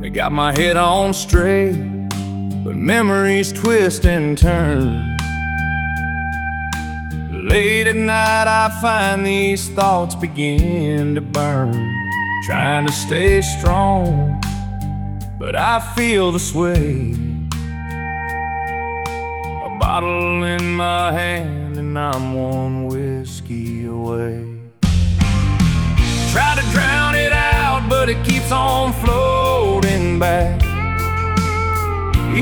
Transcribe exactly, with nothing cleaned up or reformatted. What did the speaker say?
They got my head on straight, but memories twist and turn. Late at night I find these thoughts begin to burn, trying to stay strong, but I feel the sway. A bottle in my hand and I'm one whiskey away. Try to drown it out, but it keeps on flowing.